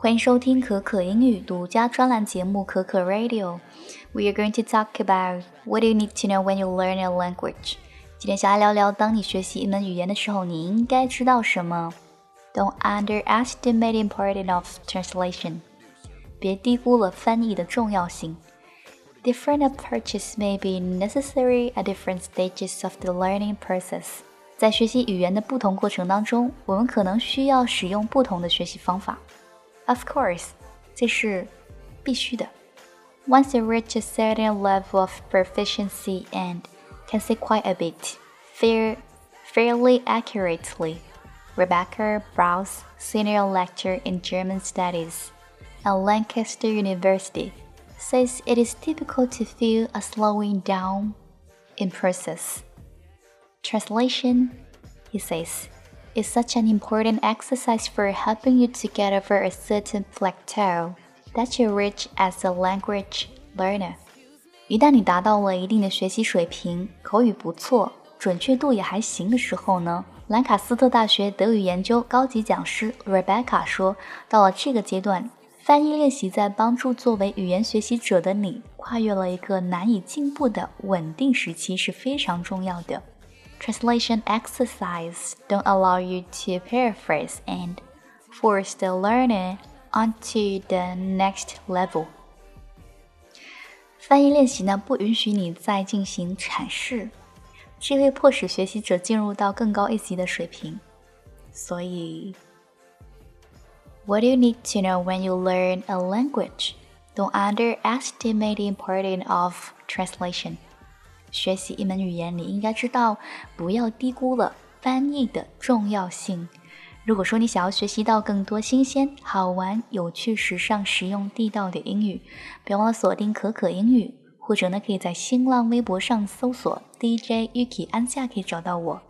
欢迎收听可可英语独家专栏节目可可 Radio。We are going to talk about what you need to know when you learn a language。今天想来聊聊，当你学习一门语言的时候，你应该知道什么。Don't underestimate the importance of translation。别低估了翻译的重要性。Different approaches may be necessary at different stages of the learning process。在学习语言的不同过程当中，我们可能需要使用不同的学习方法。Of course， 这是必须的。Once you reach a certain level of proficiency and can say quite a bit, fairly accurately, Rebecca Browse, senior lecturer in German studies at Lancaster University, says it is typical to feel a slowing down in process. Translation, he says, is such an important exercise for helping you to get over a certain plateau that you reach as a language learner. 一旦你达到了一定的学习水平，口语不错，准确度也还行的时候呢，兰卡斯特大学德语研究高级讲师 Rebecca 说，到了这个阶段，翻译练习在帮助作为语言学习者的你跨越了一个难以进步的稳定时期是非常重要的。Translation exercises don't allow you to paraphrase and force the learner onto the next level. 翻译练习呢，不允许你再进行阐释，这会迫使学习者进入到更高一级的水平。所以 What do you need to know when you learn a language? Don't underestimate the importance of translation. 学习一门语言，你应该知道，不要低估了翻译的重要性。如果说你想要学习到更多新鲜、好玩、有趣、时尚、实用、地道的英语，别忘了锁定可可英语，或者呢，可以在新浪微博上搜索 DJ Yuki 安夏可以找到我。